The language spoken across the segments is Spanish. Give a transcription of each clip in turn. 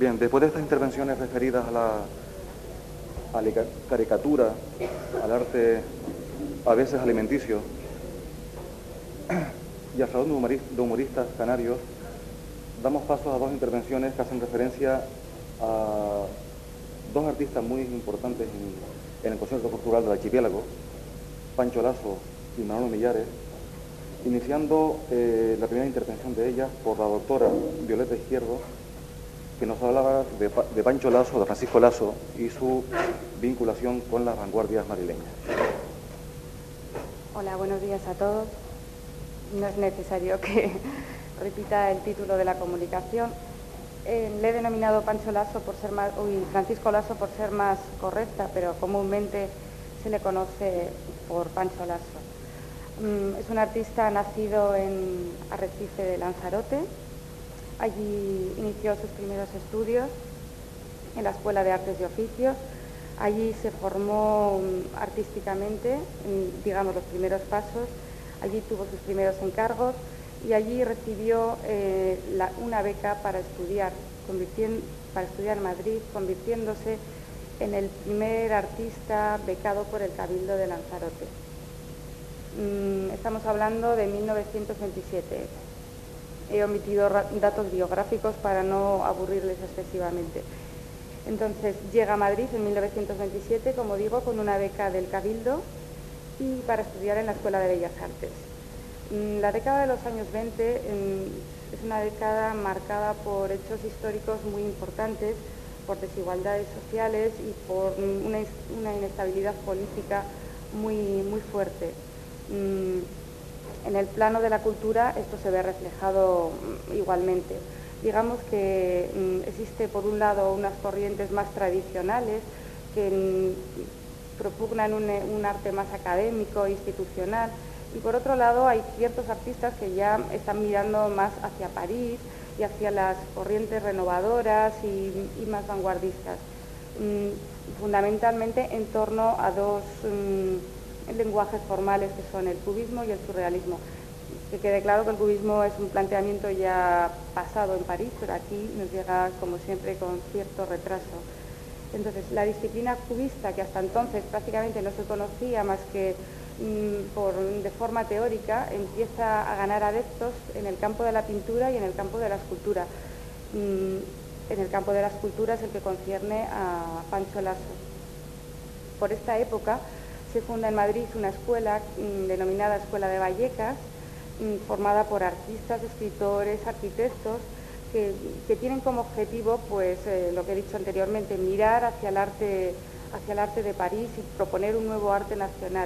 Bien, después de estas intervenciones referidas a la caricatura, al arte a veces alimenticio y al salón de humoristas canarios, damos paso a dos intervenciones que hacen referencia a dos artistas muy importantes en el concierto cultural del archipiélago, Pancho Lasso y Manolo Millares, iniciando la primera intervención de ellas por la doctora Violeta Izquierdo, que nos hablaba de Pancho Lasso, de Francisco Lasso y su vinculación con las vanguardias madrileñas. Hola, buenos días a todos. No es necesario que repita el título de la comunicación. Le he denominado Pancho Lasso por ser más, Francisco Lasso por ser más correcta, pero comúnmente se le conoce por Pancho Lasso. Es un artista nacido en Arrecife de Lanzarote. Allí inició sus primeros estudios en la Escuela de Artes y Oficios. Allí se formó artísticamente, digamos, los primeros pasos. Allí tuvo sus primeros encargos y allí recibió una beca para estudiar en Madrid, convirtiéndose en el primer artista becado por el Cabildo de Lanzarote. Estamos hablando de 1927. He omitido datos biográficos para no aburrirles excesivamente. Entonces llega a Madrid en 1927, como digo, con una beca del Cabildo y para estudiar en la Escuela de Bellas Artes. La década de los años 20 es una década marcada por hechos históricos muy importantes, por desigualdades sociales y por una inestabilidad política muy fuerte. En el plano de la cultura esto se ve reflejado igualmente. Digamos que existe por un lado unas corrientes más tradicionales que propugnan un arte más académico, institucional, y por otro lado hay ciertos artistas que ya están mirando más hacia París y hacia las corrientes renovadoras y más vanguardistas, fundamentalmente en torno a dos lenguajes formales que son el cubismo y el surrealismo. Que quede claro que el cubismo es un planteamiento ya pasado en París, pero aquí nos llega, como siempre, con cierto retraso. Entonces, la disciplina cubista, que hasta entonces prácticamente no se conocía más que de forma teórica, empieza a ganar adeptos en el campo de la pintura y en el campo de la escultura. En el campo de la escultura es el que concierne a Pancho Lasso. Por esta época se funda en Madrid una escuela denominada Escuela de Vallecas, formada por artistas, escritores, arquitectos, que tienen como objetivo, pues, lo que he dicho anteriormente, mirar hacia el arte de París y proponer un nuevo arte nacional.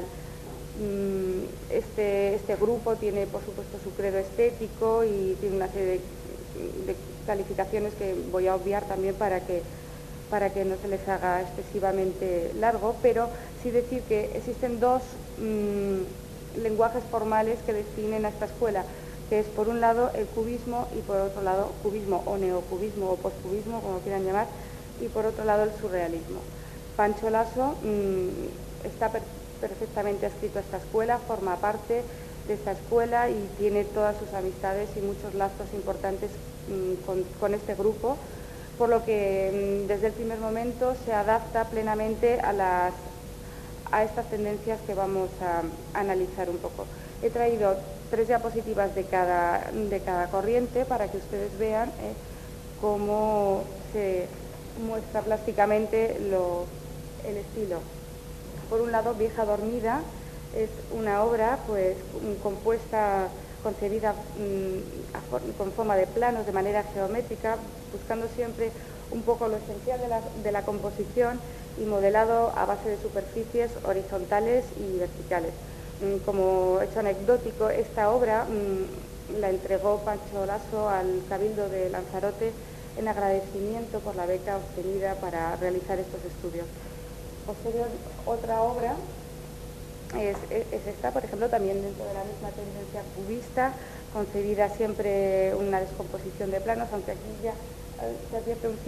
Este grupo tiene, por supuesto, su credo estético y tiene una serie de calificaciones que voy a obviar también para que no se les haga excesivamente largo, pero sí decir que existen dos lenguajes formales que definen a esta escuela, que es por un lado el cubismo y por otro lado cubismo o neocubismo o postcubismo, como quieran llamar, y por otro lado el surrealismo. Pancho Lasso está perfectamente adscrito a esta escuela, forma parte de esta escuela y tiene todas sus amistades y muchos lazos importantes con este grupo, por lo que desde el primer momento se adapta plenamente a estas tendencias que vamos a analizar un poco. He traído 3 diapositivas de cada corriente para que ustedes vean cómo se muestra plásticamente el estilo. Por un lado, Vieja Dormida es una obra pues compuesta, concebida con forma de planos, de manera geométrica, buscando siempre un poco lo esencial de la composición y modelado a base de superficies horizontales y verticales. Como hecho anecdótico, esta obra la entregó Pancho Lasso al Cabildo de Lanzarote en agradecimiento por la beca obtenida para realizar estos estudios. Posterior, otra obra es esta, por ejemplo, también dentro de la misma tendencia cubista, concebida siempre una descomposición de planos, aunque aquí ya se advierte un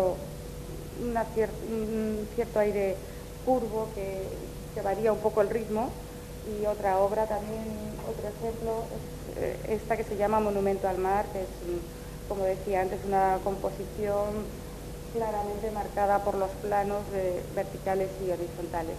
cierto aire curvo que varía un poco el ritmo. Y otra obra también, otro ejemplo, es esta que se llama Monumento al Mar, que es, como decía antes, una composición claramente marcada por los planos verticales y horizontales.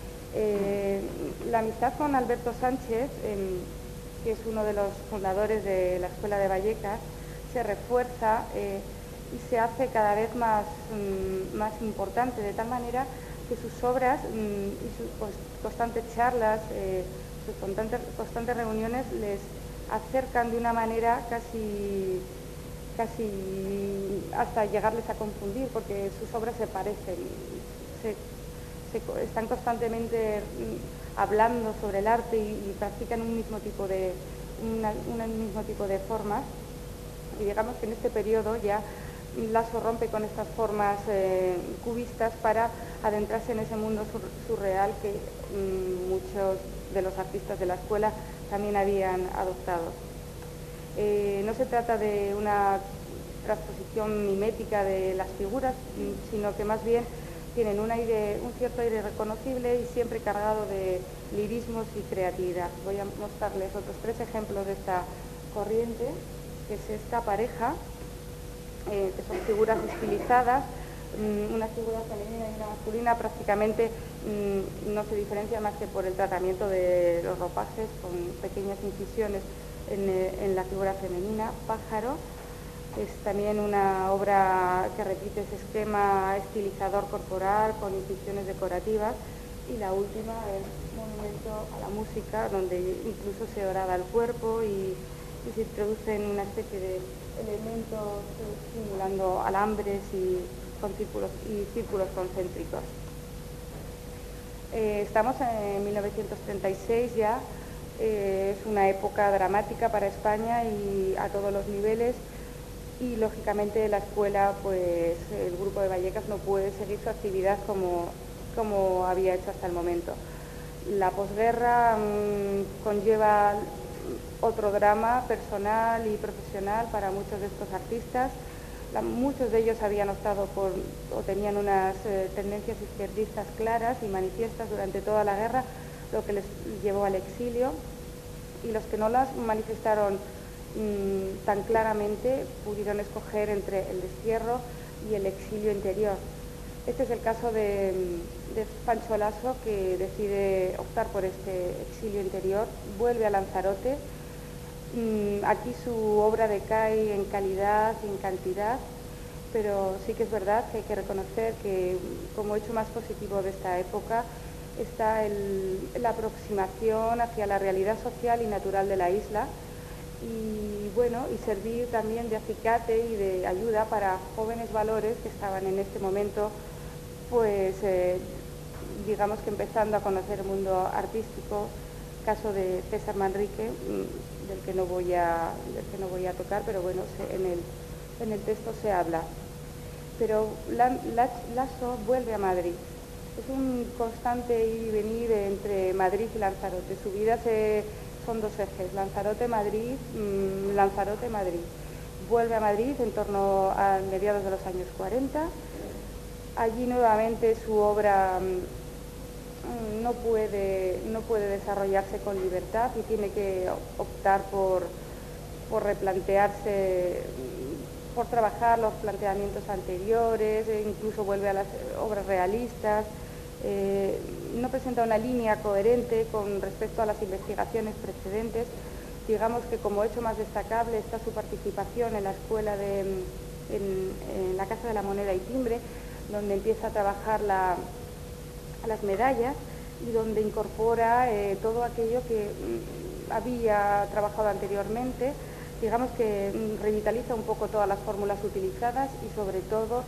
La amistad con Alberto Sánchez, que es uno de los fundadores de la Escuela de Vallecas, se refuerza y se hace cada vez más importante, de tal manera que sus obras y sus constantes charlas, sus constantes reuniones les acercan de una manera casi hasta llegarles a confundir, porque sus obras se parecen, están constantemente hablando sobre el arte y practican un mismo tipo de formas. Y digamos que en este periodo ya Lasso rompe con estas formas cubistas para adentrarse en ese mundo surreal que muchos de los artistas de la escuela también habían adoptado. No se trata de una transposición mimética de las figuras, sino que más bien tienen un cierto aire reconocible y siempre cargado de lirismos y creatividad. Voy a mostrarles otros 3 ejemplos de esta corriente, que es esta pareja, que son figuras estilizadas, una figura femenina y una masculina. Prácticamente no se diferencia más que por el tratamiento de los ropajes, con pequeñas incisiones en la figura femenina. Pájaro es también una obra que repite ese esquema estilizador corporal con incisiones decorativas. Y la última es Monumento a la música, donde incluso se horada el cuerpo y se introducen una especie de elementos simulando alambres y círculos concéntricos. Estamos en 1936 ya, es una época dramática para España y a todos los niveles, y lógicamente la escuela, pues el grupo de Vallecas no puede seguir su actividad como había hecho hasta el momento. La posguerra conlleva otro drama personal y profesional para muchos de estos artistas. Muchos de ellos habían optado o tenían unas tendencias izquierdistas claras y manifiestas durante toda la guerra, lo que les llevó al exilio, y los que no las manifestaron tan claramente pudieron escoger entre el destierro y el exilio interior. Este es el caso de Pancho Lasso, que decide optar por este exilio interior, vuelve a Lanzarote. Aquí su obra decae en calidad y en cantidad, pero sí que es verdad que hay que reconocer que como hecho más positivo de esta época está la aproximación hacia la realidad social y natural de la isla, y bueno, y servir también de acicate y de ayuda para jóvenes valores que estaban en este momento, pues digamos que empezando a conocer el mundo artístico. Caso de César Manrique, del que no voy a tocar, pero bueno, en el texto se habla. Pero Lasso vuelve a Madrid. Es un constante ir y venir entre Madrid y Lanzarote. Su vida son 2 ejes, Lanzarote-Madrid, Lanzarote-Madrid. Vuelve a Madrid en torno a mediados de los años 40. Allí nuevamente su obra no puede desarrollarse con libertad y tiene que optar por replantearse, por trabajar los planteamientos anteriores, incluso vuelve a las obras realistas. No presenta una línea coherente con respecto a las investigaciones precedentes. Digamos que como hecho más destacable está su participación en la escuela en la Casa de la Moneda y Timbre, donde empieza a trabajar las medallas y donde incorpora todo aquello que había trabajado anteriormente. Digamos que revitaliza un poco todas las fórmulas utilizadas y sobre todo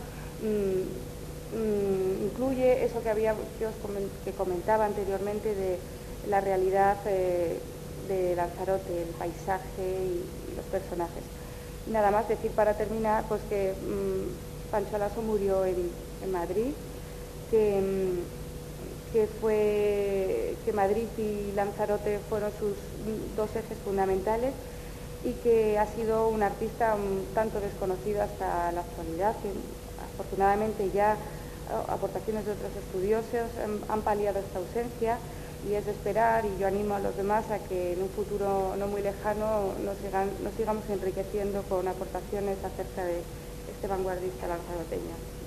incluye eso que comentaba anteriormente de la realidad de Lanzarote, el paisaje y los personajes. Nada más decir para terminar pues que Pancho Lasso murió en Madrid, que Madrid y Lanzarote fueron sus 2 ejes fundamentales, y que ha sido un artista un tanto desconocido hasta la actualidad, que afortunadamente ya aportaciones de otros estudiosos han paliado esta ausencia, y es de esperar, y yo animo a los demás a que en un futuro no muy lejano nos sigamos enriqueciendo con aportaciones acerca de este vanguardista lanzaroteño.